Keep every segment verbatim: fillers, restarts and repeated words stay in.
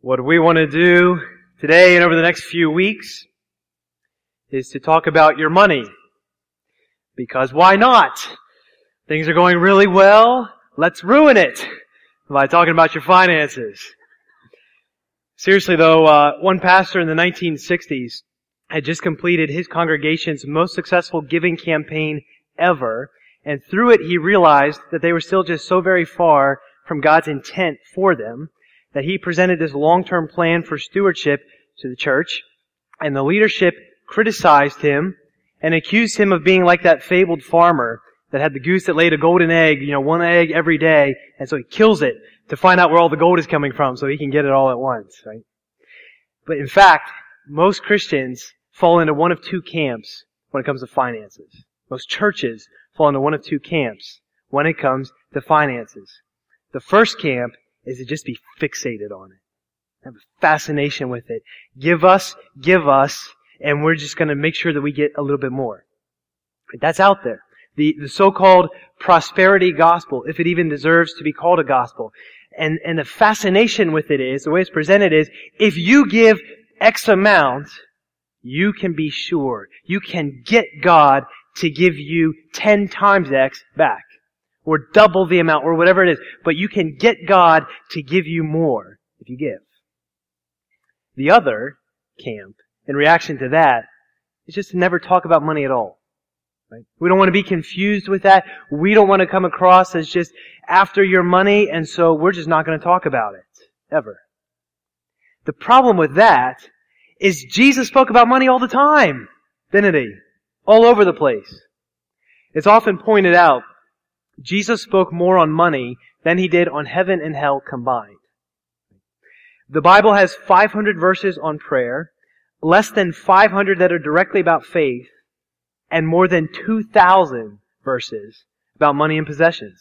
What we want to do today and over the next few weeks is to talk about your money. Because why not? Things are going really well. Let's ruin it by talking about your finances. Seriously though, uh, one pastor in the nineteen sixties had just completed his congregation's most successful giving campaign ever, and through it he realized that they were still just so very far from God's intent for them that he presented this long-term plan for stewardship to the church, and the leadership criticized him and accused him of being like that fabled farmer that had the goose that laid a golden egg, you know, one egg every day, and so he kills it to find out where all the gold is coming from so he can get it all at once, right? But in fact, most Christians fall into one of two camps when it comes to finances. Most churches fall into one of two camps when it comes to finances. The first camp is to just be fixated on it. Have a fascination with it. Give us, give us, and we're just going to make sure that we get a little bit more. That's out there. The, the so-called prosperity gospel, if it even deserves to be called a gospel. And, and the fascination with it is, the way it's presented is, if you give X amount, you can be sure, you can get God to give you ten times X back. Or double the amount, or whatever it is. But you can get God to give you more if you give. The other camp, in reaction to that, is just to never talk about money at all. Right? We don't want to be confused with that. We don't want to come across as just after your money, and so we're just not going to talk about it. Ever. The problem with that is Jesus spoke about money all the time, didn't he? All over the place. It's often pointed out Jesus spoke more on money than he did on heaven and hell combined. The Bible has five hundred verses on prayer, less than five hundred that are directly about faith, and more than two thousand verses about money and possessions.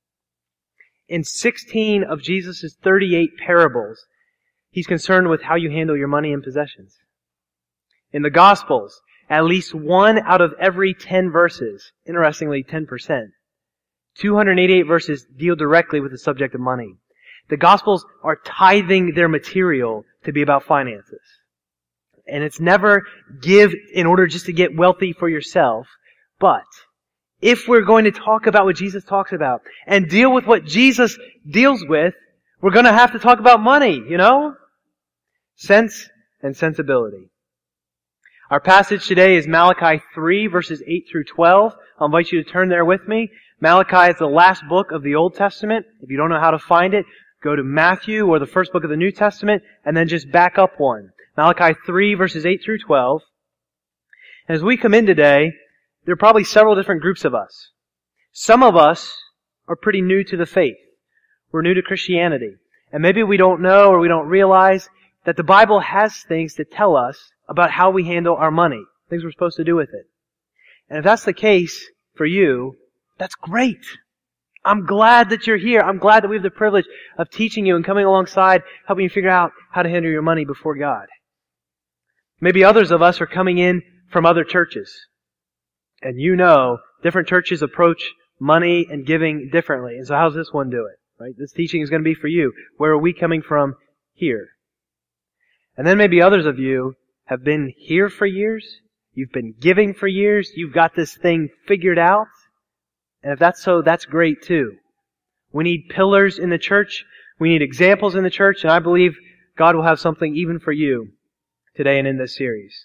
In sixteen of Jesus' thirty-eight parables, he's concerned with how you handle your money and possessions. In the Gospels, at least one out of every ten verses, interestingly ten percent, two hundred eighty-eight verses deal directly with the subject of money. The Gospels are tithing their material to be about finances. And it's never give in order just to get wealthy for yourself. But if we're going to talk about what Jesus talks about and deal with what Jesus deals with, we're going to have to talk about money, you know? Sense and sensibility. Our passage today is Malachi three, verses eight through twelve. I'll invite you to turn there with me. Malachi is the last book of the Old Testament. If you don't know how to find it, go to Matthew or the first book of the New Testament and then just back up one. Malachi three, verses eight through twelve. And as we come in today, there are probably several different groups of us. Some of us are pretty new to the faith. We're new to Christianity. And maybe we don't know or we don't realize that the Bible has things to tell us about how we handle our money, things we're supposed to do with it. And if that's the case for you, that's great. I'm glad that you're here. I'm glad that we have the privilege of teaching you and coming alongside, helping you figure out how to handle your money before God. Maybe others of us are coming in from other churches. And you know, different churches approach money and giving differently. And so how's this one do it? Right? This teaching is going to be for you. Where are we coming from here? And then maybe others of you have been here for years. You've been giving for years. You've got this thing figured out. And if that's so, that's great too. We need pillars in the church. We need examples in the church. And I believe God will have something even for you today and in this series.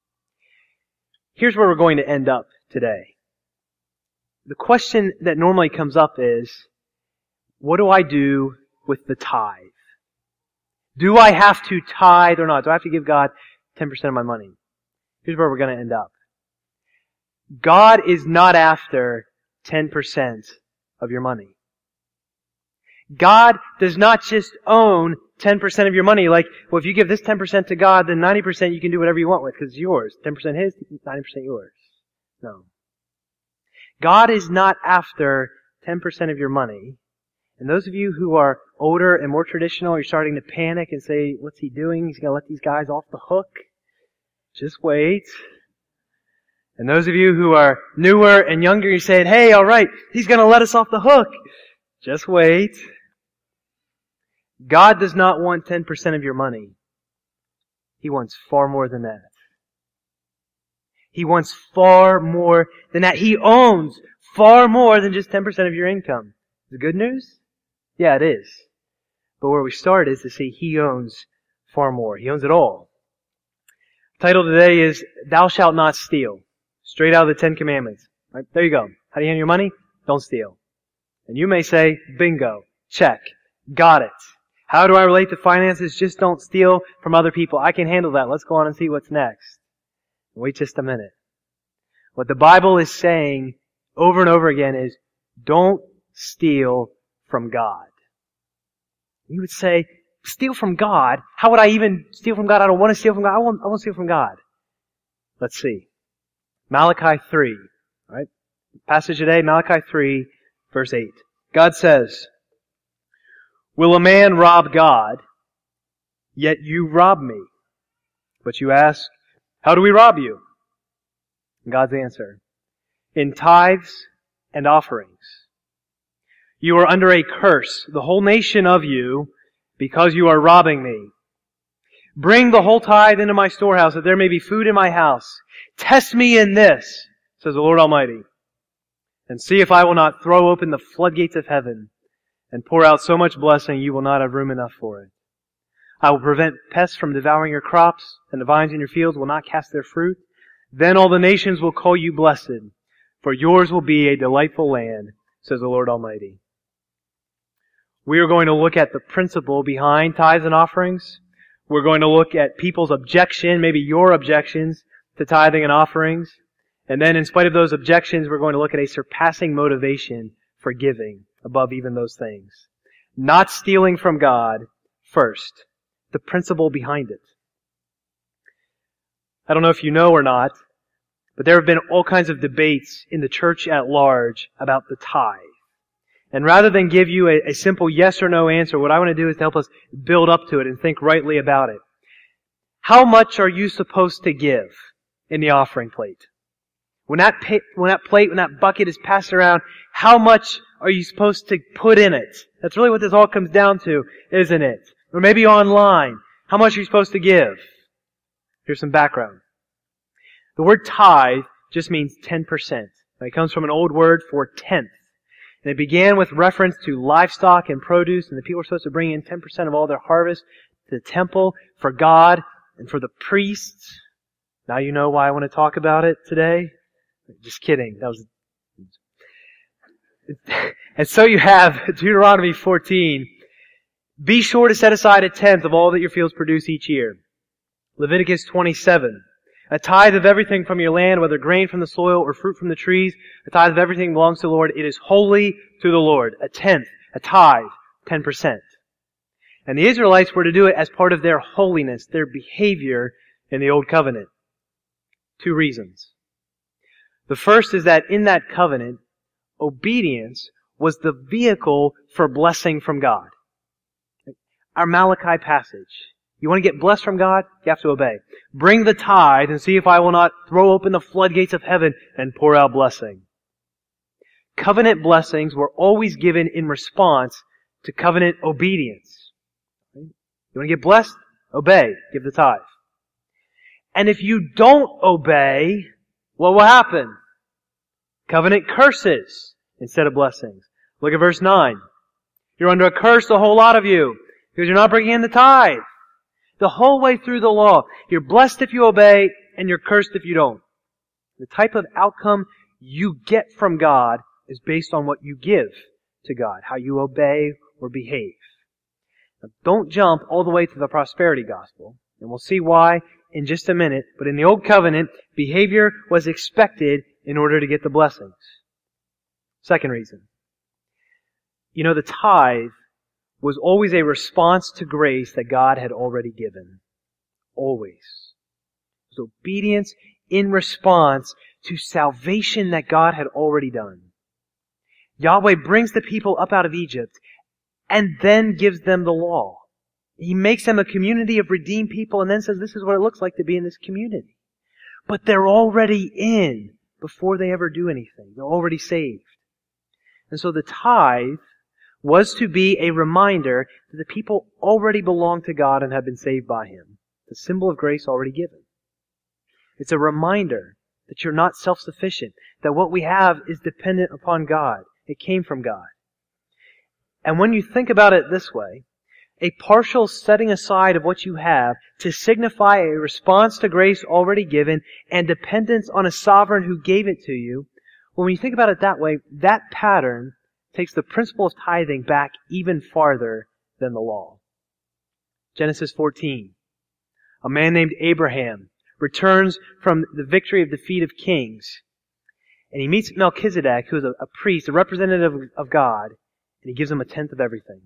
Here's where we're going to end up today. The question that normally comes up is, what do I do with the tithe? Do I have to tithe or not? Do I have to give God ten percent of my money? Here's where we're going to end up. God is not after ten percent of your money. God does not just own ten percent of your money. Like, well, if you give this ten percent to God, then ninety percent you can do whatever you want with because it's yours. ten percent His, ninety percent yours. No. God is not after ten percent of your money. And those of you who are older and more traditional, you're starting to panic and say, what's He doing? He's going to let these guys off the hook. Just wait. And those of you who are newer and younger, you're saying, hey, all right, He's going to let us off the hook. Just wait. God does not want ten percent of your money. He wants far more than that. He wants far more than that. He owns far more than just ten percent of your income. Is it good news? Yeah, it is. But where we start is to see He owns far more. He owns it all. The title today is Thou Shalt Not Steal. Straight out of the Ten Commandments. Right, there you go. How do you handle your money? Don't steal. And you may say, bingo, check, got it. How do I relate to finances? Just don't steal from other people. I can handle that. Let's go on and see what's next. Wait just a minute. What the Bible is saying over and over again is, don't steal from God. You would say, steal from God? How would I even steal from God? I don't want to steal from God. I want, I want to steal from God. Let's see. Malachi three. All right? Passage today, Malachi three, verse eight. God says, will a man rob God? Yet you rob me. But you ask, how do we rob you? And God's answer, in tithes and offerings. You are under a curse, the whole nation of you, because you are robbing me. Bring the whole tithe into my storehouse, that there may be food in my house. Test me in this, says the Lord Almighty, and see if I will not throw open the floodgates of heaven and pour out so much blessing you will not have room enough for it. I will prevent pests from devouring your crops, and the vines in your fields will not cast their fruit. Then all the nations will call you blessed, for yours will be a delightful land, says the Lord Almighty. We are going to look at the principle behind tithes and offerings. We're going to look at people's objection, maybe your objections to tithing and offerings. And then in spite of those objections, we're going to look at a surpassing motivation for giving above even those things. Not stealing from God first. The principle behind it. I don't know if you know or not, but there have been all kinds of debates in the church at large about the tithe. And rather than give you a, a simple yes or no answer, what I want to do is to help us build up to it and think rightly about it. How much are you supposed to give in the offering plate? When that, pa- when that plate, when that bucket is passed around, how much are you supposed to put in it? That's really what this all comes down to, isn't it? Or maybe online. How much are you supposed to give? Here's some background. The word tithe just means ten percent. It comes from an old word for tenth. And it began with reference to livestock and produce, and the people were supposed to bring in ten percent of all their harvest to the temple for God and for the priests. Now you know why I want to talk about it today. Just kidding. That was. And so you have Deuteronomy fourteen. Be sure to set aside a tenth of all that your fields produce each year. Leviticus twenty-seven. A tithe of everything from your land, whether grain from the soil or fruit from the trees, a tithe of everything belongs to the Lord. It is holy to the Lord. A tenth, a tithe, ten percent. And the Israelites were to do it as part of their holiness, their behavior in the Old Covenant. Two reasons. The first is that in that covenant, obedience was the vehicle for blessing from God. Our Malachi passage. You want to get blessed from God? You have to obey. Bring the tithe and see if I will not throw open the floodgates of heaven and pour out blessing. Covenant blessings were always given in response to covenant obedience. You want to get blessed? Obey. Give the tithe. And if you don't obey, what will happen? Covenant curses instead of blessings. Look at verse nine. You're under a curse, the whole lot of you, because you're not bringing in the tithe. The whole way through the law, you're blessed if you obey, and you're cursed if you don't. The type of outcome you get from God is based on what you give to God, how you obey or behave. Now, don't jump all the way to the prosperity gospel, and we'll see why in just a minute, but in the Old Covenant, behavior was expected in order to get the blessings. Second reason. You know, the tithe was always a response to grace that God had already given. Always. It was obedience in response to salvation that God had already done. Yahweh brings the people up out of Egypt and then gives them the law. He makes them a community of redeemed people and then says this is what it looks like to be in this community. But they're already in before they ever do anything. They're already saved. And so the tithe was to be a reminder that the people already belong to God and have been saved by Him. The symbol of grace already given. It's a reminder that you're not self-sufficient, that what we have is dependent upon God. It came from God. And when you think about it this way, a partial setting aside of what you have to signify a response to grace already given and dependence on a sovereign who gave it to you, when you think about it that way, that pattern takes the principle of tithing back even farther than the law. Genesis fourteen. A man named Abraham returns from the victory of the defeat of kings, and he meets Melchizedek, who is a, a priest, a representative of, of God, and he gives him a tenth of everything.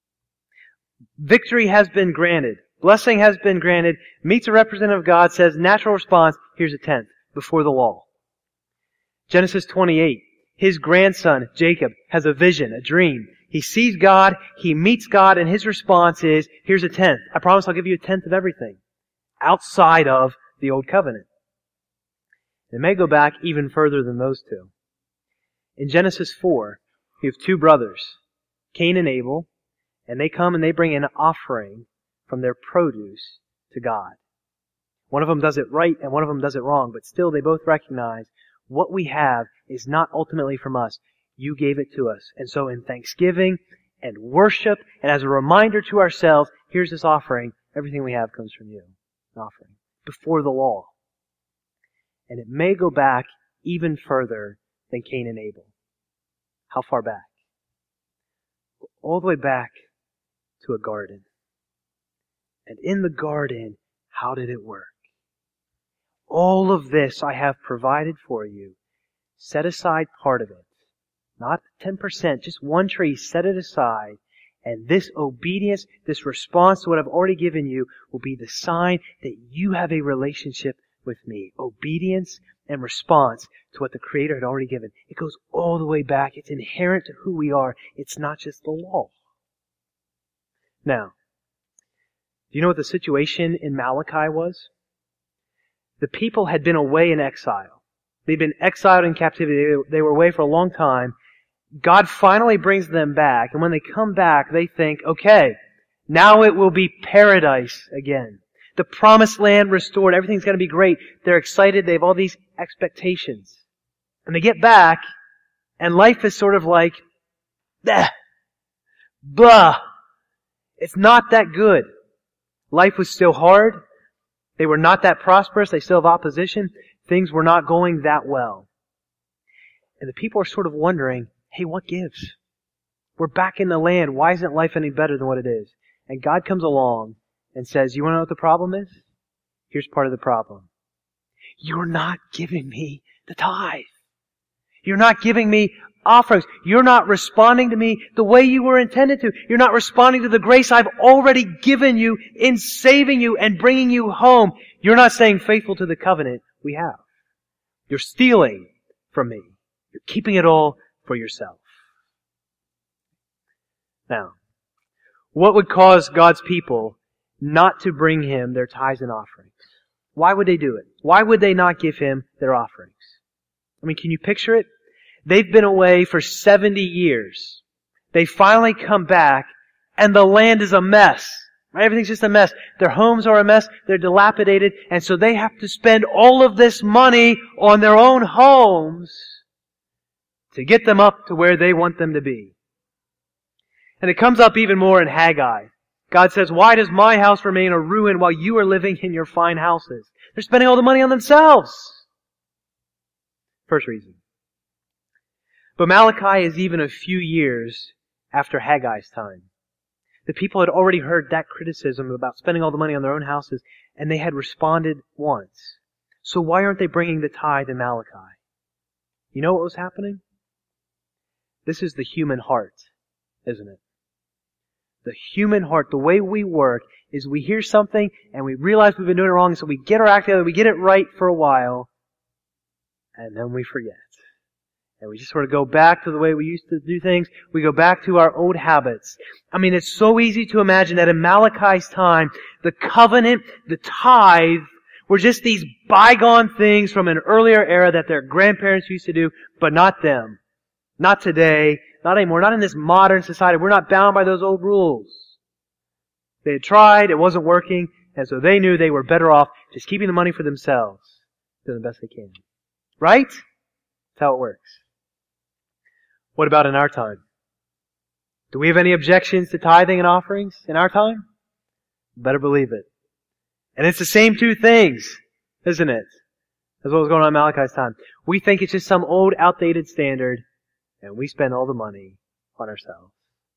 Victory has been granted. Blessing has been granted. Meets a representative of God, says, natural response, here's a tenth, before the law. Genesis twenty-eight. His grandson, Jacob, has a vision, a dream. He sees God, he meets God, and his response is, here's a tenth. I promise I'll give you a tenth of everything. Outside of the old covenant. It may go back even further than those two. In Genesis four, you have two brothers, Cain and Abel, and they come and they bring an offering from their produce to God. One of them does it right and one of them does it wrong, but still they both recognize what we have is not ultimately from us. You gave it to us. And so in thanksgiving and worship and as a reminder to ourselves, here's this offering. Everything we have comes from you. An offering. Before the law. And it may go back even further than Cain and Abel. How far back? All the way back to a garden. And in the garden, how did it work? All of this I have provided for you. Set aside part of it. Not ten percent, just one tree, set it aside. And this obedience, this response to what I've already given you will be the sign that you have a relationship with me. Obedience and response to what the Creator had already given. It goes all the way back. It's inherent to who we are. It's not just the law. Now, do you know what the situation in Malachi was? The people had been away in exile. They'd been exiled in captivity. They were away for a long time. God finally brings them back. And when they come back, they think, okay, now it will be paradise again. The promised land restored. Everything's going to be great. They're excited. They have all these expectations. And they get back, and life is sort of like, bleh, blah. It's not that good. Life was still hard. They were not that prosperous. They still have opposition. Things were not going that well. And the people are sort of wondering, hey, what gives? We're back in the land. Why isn't life any better than what it is? And God comes along and says, you want to know what the problem is? Here's part of the problem. You're not giving me the tithe. You're not giving me offerings. You're not responding to me the way you were intended to. You're not responding to the grace I've already given you in saving you and bringing you home. You're not staying faithful to the covenant we have. You're stealing from me. You're keeping it all for yourself. Now, what would cause God's people not to bring Him their tithes and offerings? Why would they do it? Why would they not give Him their offerings? I mean, can you picture it? They've been away for seventy years. They finally come back, and the land is a mess. Right? Everything's just a mess. Their homes are a mess. They're dilapidated. And so they have to spend all of this money on their own homes to get them up to where they want them to be. And it comes up even more in Haggai. God says, why does my house remain a ruin while you are living in your fine houses? They're spending all the money on themselves. First reason. But Malachi is even a few years after Haggai's time. The people had already heard that criticism about spending all the money on their own houses, and they had responded once. So why aren't they bringing the tithe in Malachi? You know what was happening? This is the human heart, isn't it? The human heart, the way we work, is we hear something and we realize we've been doing it wrong, so we get our act together, we get it right for a while, and then we forget. And we just sort of go back to the way we used to do things. We go back to our old habits. I mean, it's so easy to imagine that in Malachi's time, the covenant, the tithe, were just these bygone things from an earlier era that their grandparents used to do, but not them. Not today, Not anymore. Not in this modern society. We're not bound by those old rules. They had tried, it wasn't working, and so they knew they were better off just keeping the money for themselves, doing the best they can. Right? That's how it works. What about in our time? Do we have any objections to tithing and offerings in our time? Better believe it. And it's the same two things, isn't it? That's what was going on in Malachi's time. We think it's just some old, outdated standard, and we spend all the money on ourselves.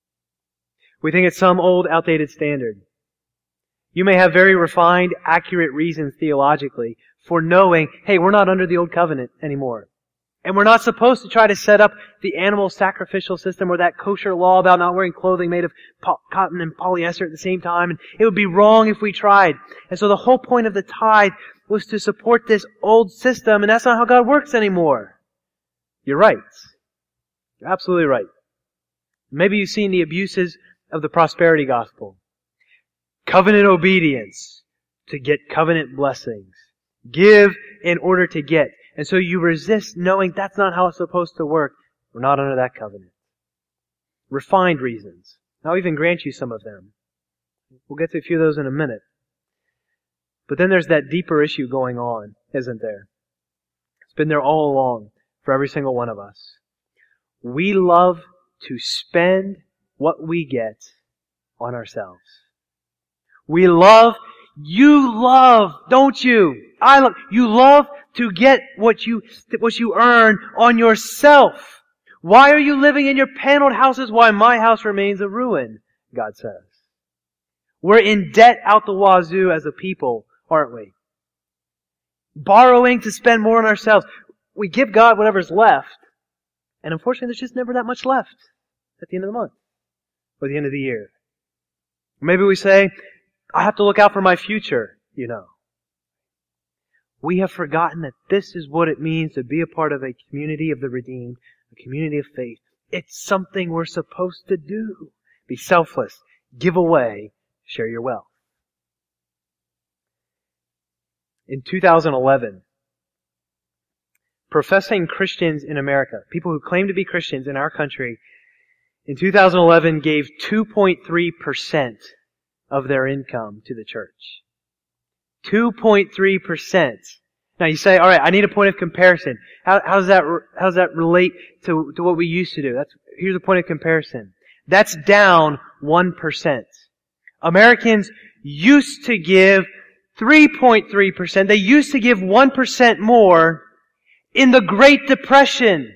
We think it's some old, outdated standard. You may have very refined, accurate reasons theologically for knowing, hey, we're not under the old covenant anymore. And we're not supposed to try to set up the animal sacrificial system or that kosher law about not wearing clothing made of po- cotton and polyester at the same time. And it would be wrong if we tried. And so the whole point of the tithe was to support this old system, and that's not how God works anymore. You're right. You're absolutely right. Maybe you've seen the abuses of the prosperity gospel. Covenant obedience to get covenant blessings. Give in order to get. And so you resist knowing that's not how it's supposed to work. We're not under that covenant. Refined reasons. I'll even grant you some of them. We'll get to a few of those in a minute. But then there's that deeper issue going on, isn't there? It's been there all along for every single one of us. We love to spend what we get on ourselves. We love, you love, don't you? I love, you love to get what you, what you earn on yourself. Why are you living in your paneled houses while my house remains a ruin? God says. We're in debt out the wazoo as a people, aren't we? Borrowing to spend more on ourselves. We give God whatever's left, and unfortunately there's just never that much left at the end of the month or the end of the year. Maybe we say, I have to look out for my future, you know. We have forgotten that this is what it means to be a part of a community of the redeemed, a community of faith. It's something we're supposed to do. Be selfless. Give away. Share your wealth. In two thousand eleven, professing Christians in America, people who claim to be Christians in our country, in two thousand eleven gave two point three percent of their income to the church. two point three percent. Now you say, all right, I need a point of comparison. How, how does that how does that relate to, to what we used to do? That's here's a point of comparison. That's down one percent. Americans used to give three point three percent. They used to give one percent more in the Great Depression.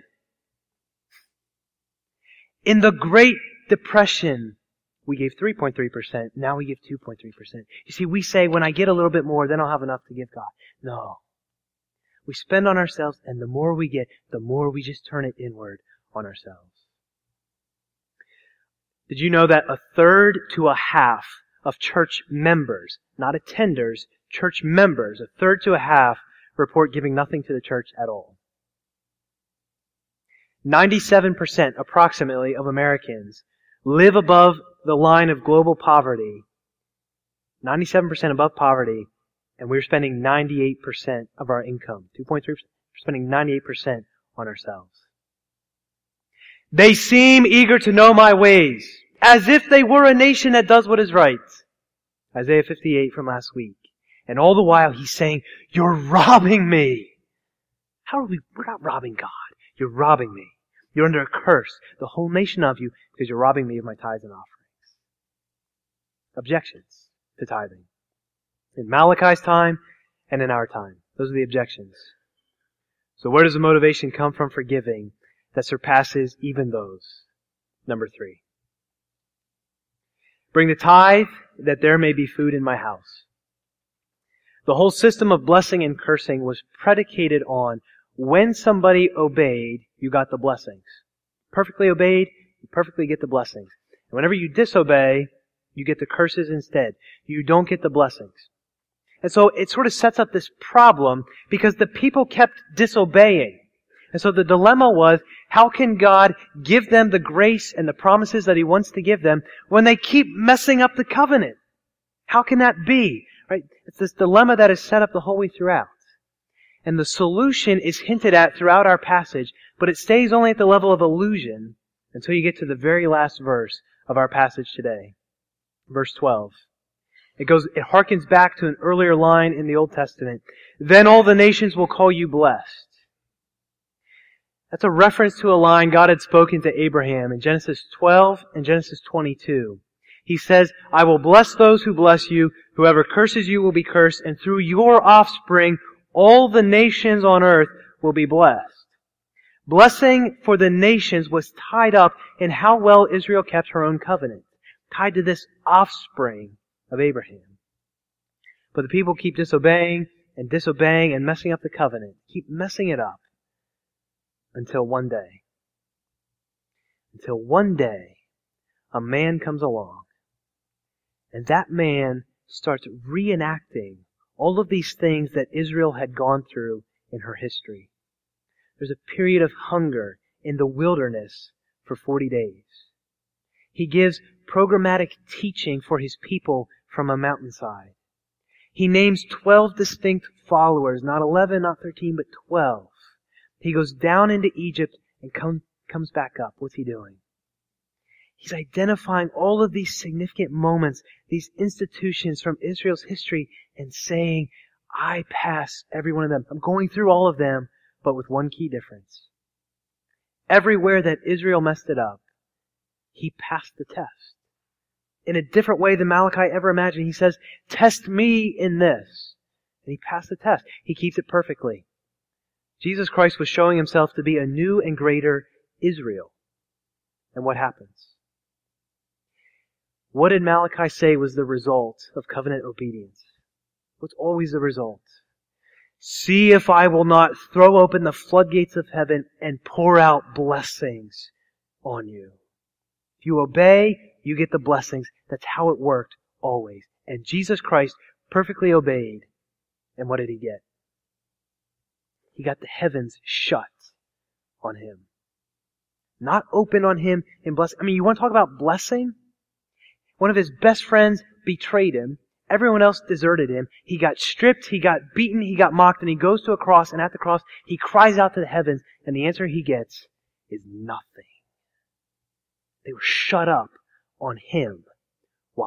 In the Great Depression, we gave three point three percent. Now we give two point three percent. You see, we say, when I get a little bit more, then I'll have enough to give God. No. We spend on ourselves, and the more we get, the more we just turn it inward on ourselves. Did you know that a third to a half of church members, not attenders, church members, a third to a half report giving nothing to the church at all? ninety-seven percent approximately of Americans live above the line of global poverty. ninety-seven percent above poverty, and we're spending ninety-eight percent of our income. two point three percent. We're spending ninety-eight percent on ourselves. They seem eager to know my ways, as if they were a nation that does what is right. Isaiah fifty-eight from last week. And all the while he's saying, you're robbing me. How are we? We're not robbing God. You're robbing me. You're under a curse, the whole nation of you, because you're robbing me of my tithes and offerings. Objections to tithing. In Malachi's time and in our time. Those are the objections. So where does the motivation come from for giving that surpasses even those? Number three. Bring the tithe that there may be food in my house. The whole system of blessing and cursing was predicated on when somebody obeyed, you got the blessings. Perfectly obeyed, you perfectly get the blessings. And whenever you disobey, you get the curses instead. You don't get the blessings. And so it sort of sets up this problem because the people kept disobeying. And so the dilemma was, how can God give them the grace and the promises that He wants to give them when they keep messing up the covenant? How can that be? Right? It's this dilemma that is set up the whole way throughout. And the solution is hinted at throughout our passage, but it stays only at the level of illusion until you get to the very last verse of our passage today. Verse twelve. It goes, it harkens back to an earlier line in the Old Testament. Then all the nations will call you blessed. That's a reference to a line God had spoken to Abraham in Genesis twelve and Genesis twenty-two. He says, I will bless those who bless you. Whoever curses you will be cursed. And through your offspring, all the nations on earth will be blessed. Blessing for the nations was tied up in how well Israel kept her own covenant, tied to this offspring of Abraham. But the people keep disobeying and disobeying and messing up the covenant, keep messing it up until one day. Until one day, a man comes along, and that man starts reenacting all of these things that Israel had gone through in her history. There's a period of hunger in the wilderness for forty days. He gives programmatic teaching for His people from a mountainside. He names twelve distinct followers, not eleven, not thirteen, but twelve. He goes down into Egypt and come, comes back up. What's He doing? He's identifying all of these significant moments, these institutions from Israel's history, and saying, I pass every one of them. I'm going through all of them, but with one key difference. Everywhere that Israel messed it up, He passed the test. In a different way than Malachi ever imagined. He says, test me in this. And He passed the test. He keeps it perfectly. Jesus Christ was showing Himself to be a new and greater Israel. And what happens? What did Malachi say was the result of covenant obedience? What's always the result? See if I will not throw open the floodgates of heaven and pour out blessings on you. If you obey, you get the blessings. That's how it worked always. And Jesus Christ perfectly obeyed. And what did He get? He got the heavens shut on Him. Not open on Him in blessing. I mean, you want to talk about blessing? One of His best friends betrayed Him. Everyone else deserted Him. He got stripped, He got beaten, He got mocked, and He goes to a cross, and at the cross, He cries out to the heavens, and the answer He gets is nothing. They were shut up on Him. Why?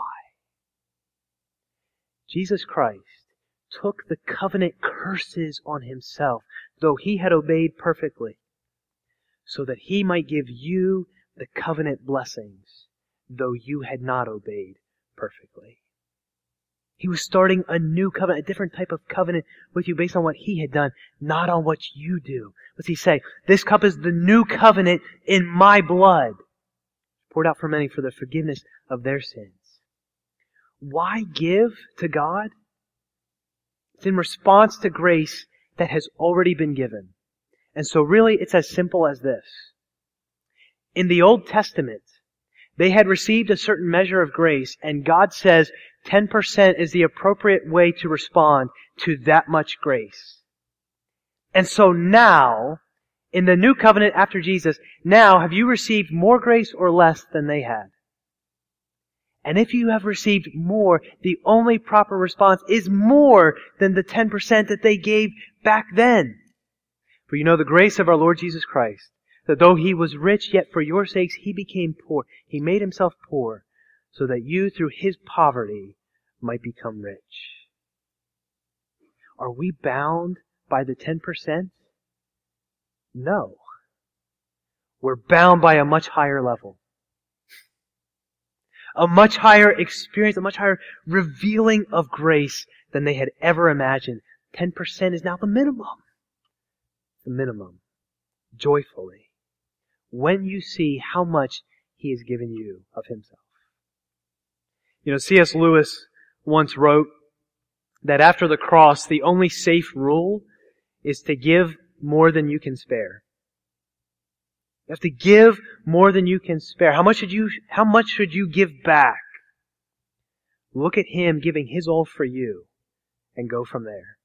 Jesus Christ took the covenant curses on Himself, though He had obeyed perfectly, so that He might give you the covenant blessings, though you had not obeyed perfectly. He was starting a new covenant, a different type of covenant with you based on what He had done, not on what you do. What's He say? This cup is the new covenant in my blood, poured out for many for the forgiveness of their sins. Why give to God? It's in response to grace that has already been given. And so really it's as simple as this. In the Old Testament, they had received a certain measure of grace, and God says ten percent is the appropriate way to respond to that much grace. And so now, in the new covenant after Jesus, now have you received more grace or less than they had? And if you have received more, the only proper response is more than the ten percent that they gave back then. For you know the grace of our Lord Jesus Christ, that though He was rich, yet for your sakes He became poor. He made Himself poor, so that you through His poverty might become rich. Are we bound by the ten percent? No. We're bound by a much higher level. A much higher experience, a much higher revealing of grace than they had ever imagined. ten percent is now the minimum. The minimum. Joyfully. When you see how much He has given you of Himself. You know, C S Lewis once wrote that after the cross, the only safe rule is to give more than you can spare. You have to give more than you can spare. How much should you, how much should you give back? Look at Him giving His all for you and go from there.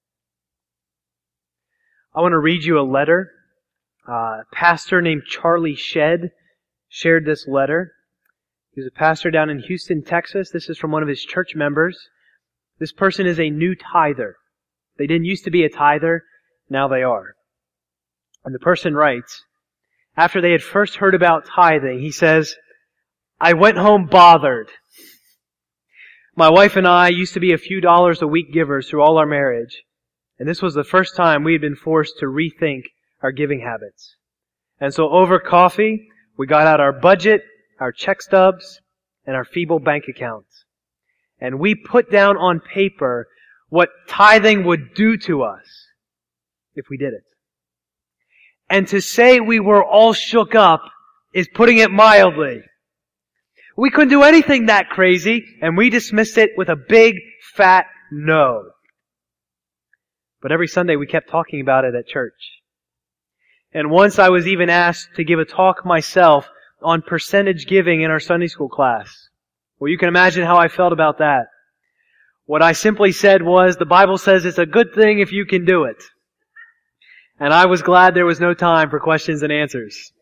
I want to read you a letter. Uh, a pastor named Charlie Shedd shared this letter. He was a pastor down in Houston, Texas. This is from one of his church members. This person is a new tither. They didn't used to be a tither. Now they are. And the person writes, after they had first heard about tithing, he says, I went home bothered. My wife and I used to be a few dollars a week givers through all our marriage. And this was the first time we had been forced to rethink our giving habits. And so over coffee, we got out our budget, our check stubs, and our feeble bank accounts. And we put down on paper what tithing would do to us if we did it. And to say we were all shook up is putting it mildly. We couldn't do anything that crazy, and we dismissed it with a big, fat no. But every Sunday we kept talking about it at church. And once I was even asked to give a talk myself on percentage giving in our Sunday school class. Well, you can imagine how I felt about that. What I simply said was, the Bible says it's a good thing if you can do it. And I was glad there was no time for questions and answers.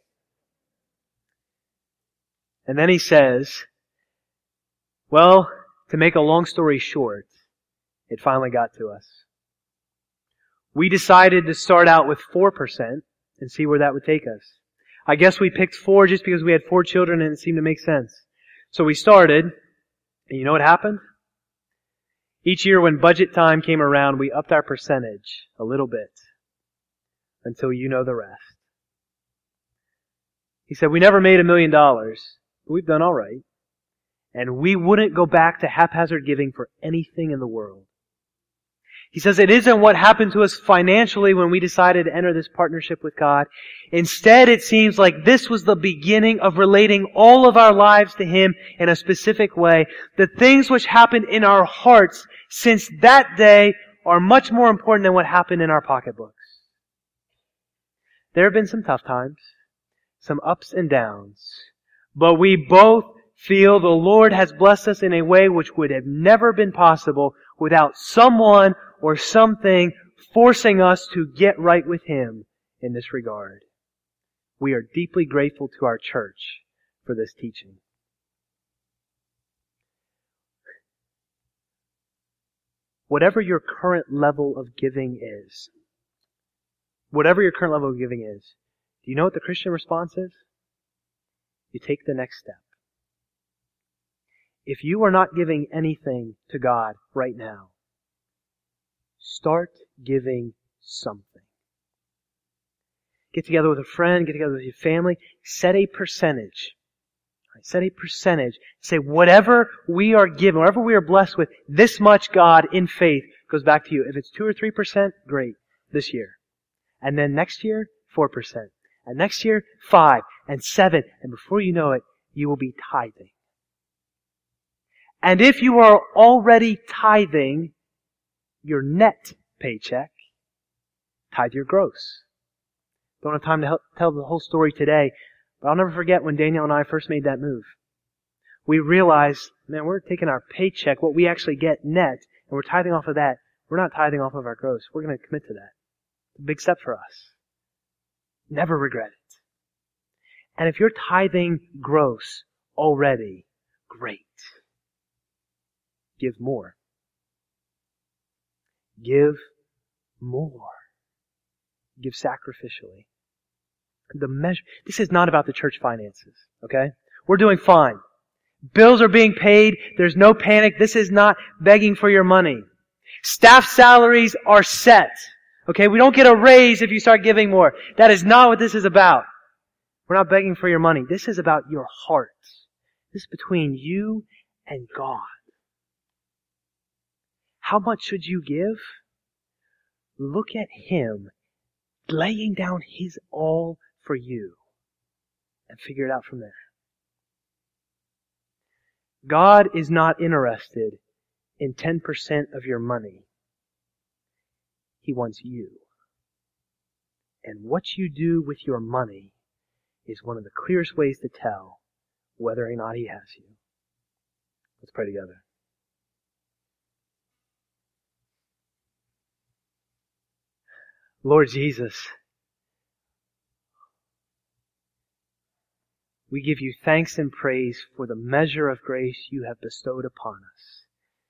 And then he says, well, to make a long story short, it finally got to us. We decided to start out with four percent and see where that would take us. I guess we picked four just because we had four children and it seemed to make sense. So we started, and you know what happened? Each year when budget time came around, we upped our percentage a little bit. Until you know the rest. He said, we never made a million dollars, but we've done all right. And we wouldn't go back to haphazard giving for anything in the world. He says it isn't what happened to us financially when we decided to enter this partnership with God. Instead, it seems like this was the beginning of relating all of our lives to Him in a specific way. The things which happened in our hearts since that day are much more important than what happened in our pocketbooks. There have been some tough times, some ups and downs, but we both feel the Lord has blessed us in a way which would have never been possible without someone or something forcing us to get right with Him in this regard. We are deeply grateful to our church for this teaching. Whatever your current level of giving is, Whatever your current level of giving is, do you know what the Christian response is? You take the next step. If you are not giving anything to God right now, start giving something. Get together with a friend, get together with your family, set a percentage. Right, set a percentage. Say whatever we are given, whatever we are blessed with, this much God in faith goes back to you. If it's two or three percent, great, this year. And then next year, four percent. And next year, five and seven. And before you know it, you will be tithing. And if you are already tithing your net paycheck, tithe your gross. Don't have time to help tell the whole story today, but I'll never forget when Danielle and I first made that move. We realized, man, we're taking our paycheck, what we actually get net, and we're tithing off of that. We're not tithing off of our gross. We're going to commit to that. Big step for us. Never regret it. And if you're tithing gross already, great. Give more. Give more. Give sacrificially. The measure. This is not about the church finances, okay? We're doing fine. Bills are being paid. There's no panic. This is not begging for your money. Staff salaries are set. Okay, we don't get a raise if you start giving more. That is not what this is about. We're not begging for your money. This is about your heart. This is between you and God. How much should you give? Look at Him laying down His all for you and figure it out from there. God is not interested in ten percent of your money. He wants you. And what you do with your money is one of the clearest ways to tell whether or not He has you. Let's pray together. Lord Jesus, we give You thanks and praise for the measure of grace You have bestowed upon us.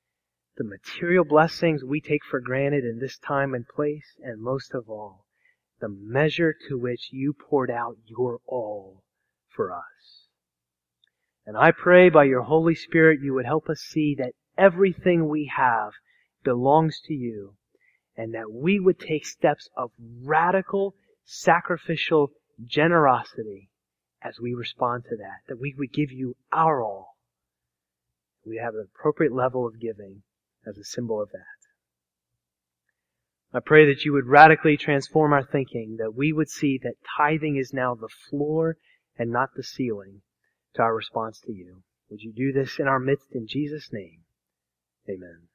The material blessings we take for granted in this time and place, and most of all, the measure to which you poured out your all for us. And I pray by your Holy Spirit you would help us see that everything we have belongs to you, and that we would take steps of radical, sacrificial generosity as we respond to that, that we would give you our all. We have an appropriate level of giving as a symbol of that. I pray that you would radically transform our thinking, that we would see that tithing is now the floor and not the ceiling to our response to you. Would you do this in our midst in Jesus' name? Amen.